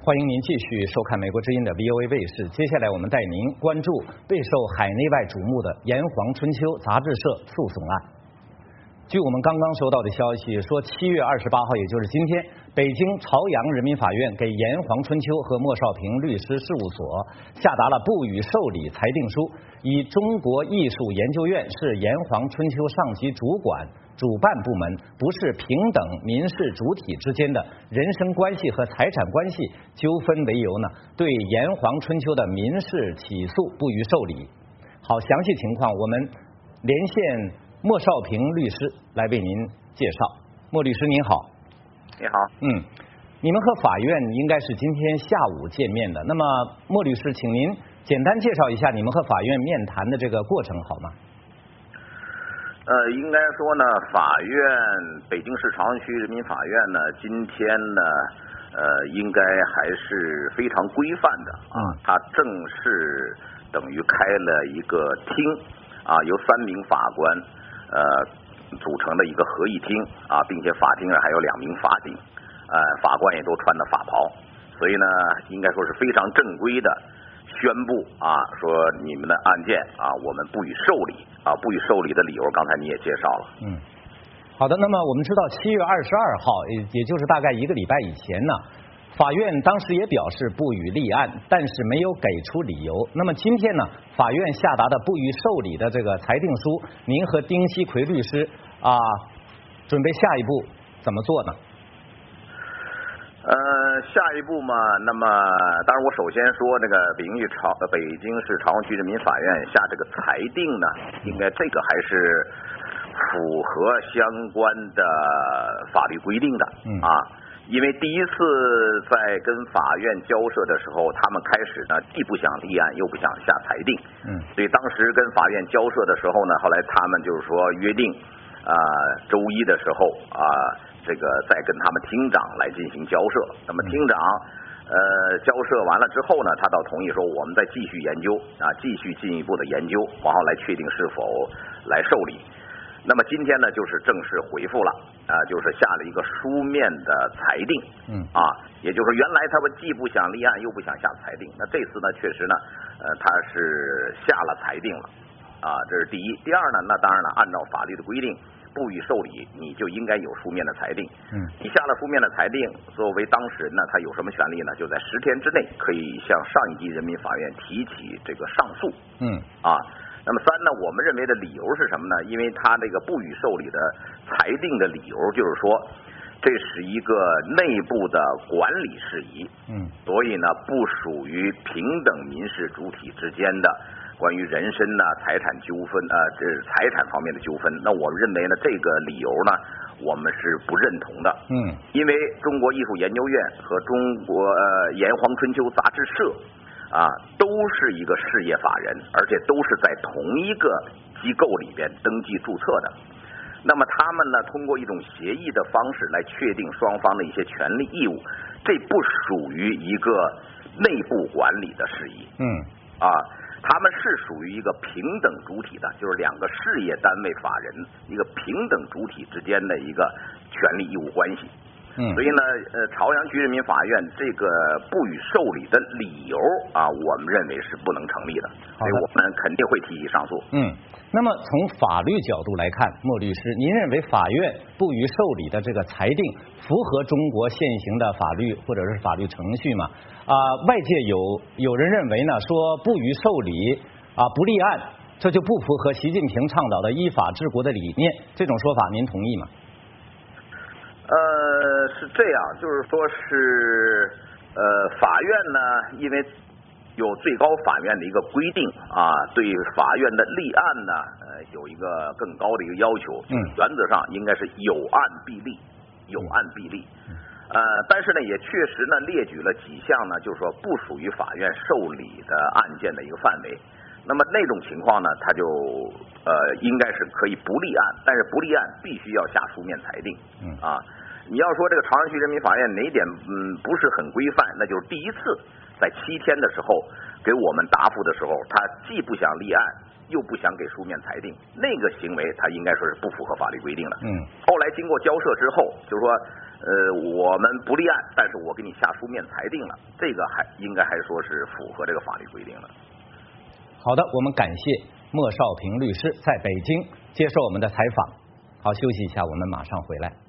欢迎您继续收看美国之音的 VOA 卫视。接下来我们带您关注备受海内外瞩目的《炎黄春秋》杂志社诉讼案。据我们刚刚收到的消息说，7月28号，也就是今天，北京朝阳人民法院给炎黄春秋和莫少平律师事务所下达了不予受理裁定书，以中国艺术研究院是炎黄春秋上级主管主办部门，不是平等民事主体之间的人身关系和财产关系纠纷为由呢，对炎黄春秋的民事起诉不予受理。好，详细情况我们连线莫少平律师来为您介绍。莫律师您好。 你好。 你们和法院应该是今天下午见面的，那么莫律师，请您简单介绍一下你们和法院面谈的这个过程好吗？ 应该说呢，北京市朝阳区人民法院呢，今天呢，应该还是非常规范的啊。它正式等于开了一个厅啊，由3名法官组成的一个合议厅啊，并且法庭上还有2名法警，法官也都穿的法袍，所以呢，应该说是非常正规的宣布啊，说你们的案件啊，我们不予受理啊，不予受理的理由，刚才你也介绍了。 好的，那么我们知道7月22号，也就是大概1个礼拜以前呢，法院当时也表示不予立案，但是没有给出理由。那么今天呢，法院下达的不予受理的这个裁定书，您和丁锡奎律师准备下一步怎么做呢？ 下一步嘛，那么当然我首先说这个北京市朝阳区人民法院下这个裁定呢，应该这个还是符合相关的法律规定的因为第一次在跟法院交涉的时候，他们开始呢既不想立案又不想下裁定，所以当时跟法院交涉的时候呢，后来他们就是说约定周一的时候这个再跟他们厅长来进行交涉。那么厅长交涉完了之后呢，他倒同意说我们再继续研究继续进一步的研究，然后来确定是否来受理。那么今天呢，就是正式回复了就是下了一个书面的裁定也就是原来他们既不想立案又不想下裁定，那这次呢确实呢他是下了裁定了这是第一。第二呢，那当然了，按照法律的规定，不予受理，你就应该有书面的裁定。你下了书面的裁定，作为当事人呢，他有什么权利呢？就在10天之内可以向上一级人民法院提起这个上诉。那么3呢，我们认为的理由是什么呢？因为他这个不予受理的裁定的理由就是说，这是一个内部的管理事宜，所以呢不属于平等民事主体之间的关于人身财产纠纷这是财产方面的纠纷。那我们认为呢，这个理由呢，我们是不认同的。因为中国艺术研究院和中国炎黄春秋杂志社都是一个事业法人，而且都是在同一个机构里边登记注册的。那么他们呢，通过一种协议的方式来确定双方的一些权利义务，这不属于一个内部管理的事宜。他们是属于一个平等主体的，就是2个事业单位法人一个平等主体之间的一个权利义务关系。所以呢，朝阳区人民法院这个不予受理的理由我们认为是不能成立的，所以我们肯定会提起上诉。 那么从法律角度来看，莫律师，您认为法院不予受理的这个裁定符合中国现行的法律或者是法律程序吗？外界有人认为呢，说不予受理不立案，这就不符合习近平倡导的依法治国的理念，这种说法您同意吗？ 是这样，就是说是法院呢，因为有最高法院的一个规定对法院的立案呢有一个更高的一个要求，原则上应该是有案必立，有案必立。但是呢，也确实呢列举了几项呢，就是说不属于法院受理的案件的一个范围。那么那种情况呢，他就应该是可以不立案，但是不立案必须要下书面裁定。你要说这个朝阳区人民法院哪一点不是很规范，那就是第一次在7天的时候给我们答复的时候，他既不想立案又不想给书面裁定，那个行为他应该说是不符合法律规定的。后来经过交涉之后，就是说我们不立案，但是我给你下书面裁定了，这个应该还说是符合这个法律规定的。 好的，我们感谢莫少平律师在北京接受我们的采访。好，休息一下，我们马上回来。